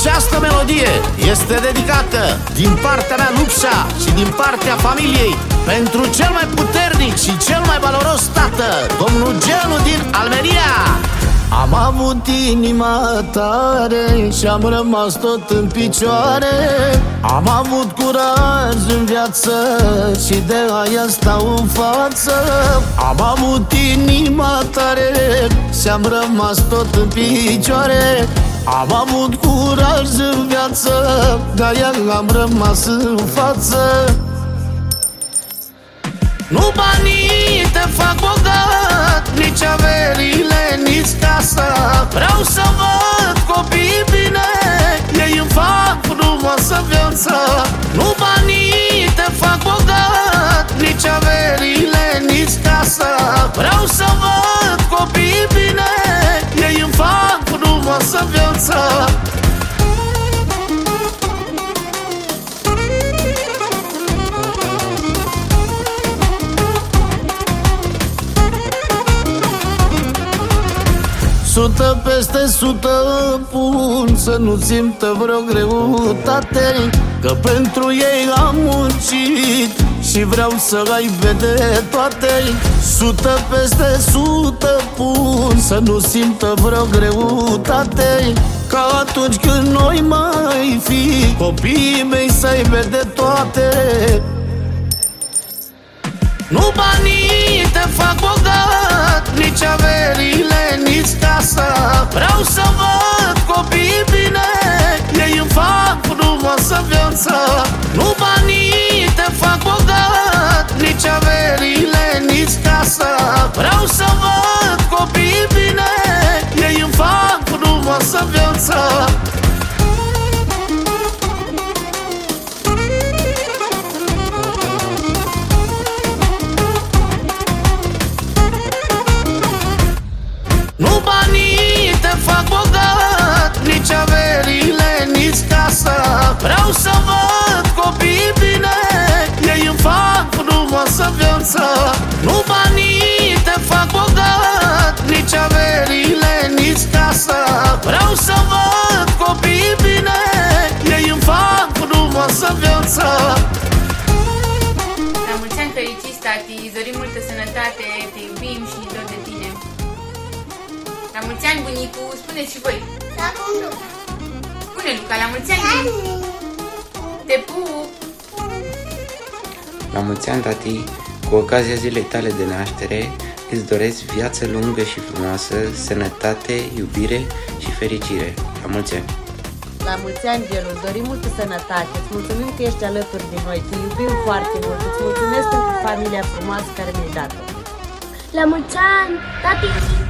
Această melodie este dedicată din partea mea, Lupșa, și din partea familiei pentru cel mai puternic și cel mai valoros tată, domnul Genu din Almeria. Am avut inima tare și am rămas tot în picioare. Am avut curaj în viață și de aia stau în față. Am avut inima tare și am rămas tot în picioare. Am avut curaj în viață, de-aia am rămas în față. Nu banii te fac bogat, nici averile, nici casa. Vreau să văd copiii bine, ei îmi fac frumoasă viața. Nu banii te fac bogat, nici averile, nici casa. Vreau să văd copiii bine, ei îmi fac frumoasă viața. Sută peste sută pun să nu simtă vreo greutate, că pentru ei am muncit și vreau să ai vede toate. Sută peste sută pun să nu simtă vreo greutate, ca atunci când noi mai fi copiii mei să-i vede toate. Nu banii te fac bogat, nici averile, nici casa. Vreau să văd copiii bine, ei îmi fac frumoasă viața. Nu banii te fac bogat, nici averile, nici casa. Vreau să văd copiii bine, ei îmi fac frumoasă viața. Nu banii te fac bogat, nici averile, nici casa. Vreau să văd copiii bine, ei îmi fac frumoasă viața. Nu banii te fac bogat, nici averile, nici casa. Vreau să văd copiii bine, ei îmi fac frumoasă viața. La mulți ani fericiți, tati, îți dorim multă sănătate, te iubim și ne dor de tine. La mulți ani, bunicu, spuneți și voi. Spune, Luca, la mulți ani. Te pup. La mulți ani, tati, cu ocazia zilei tale de naștere, îți doresc viață lungă și frumoasă, sănătate, iubire și fericire. La mulți ani. La mulți ani, Genu, îți dorim multă sănătate. Îți mulțumim că ești alături de noi. Te iubim foarte mult. Îți mulțumesc pentru familia frumoasă care mi-ai dat-o. La mulți ani, tati!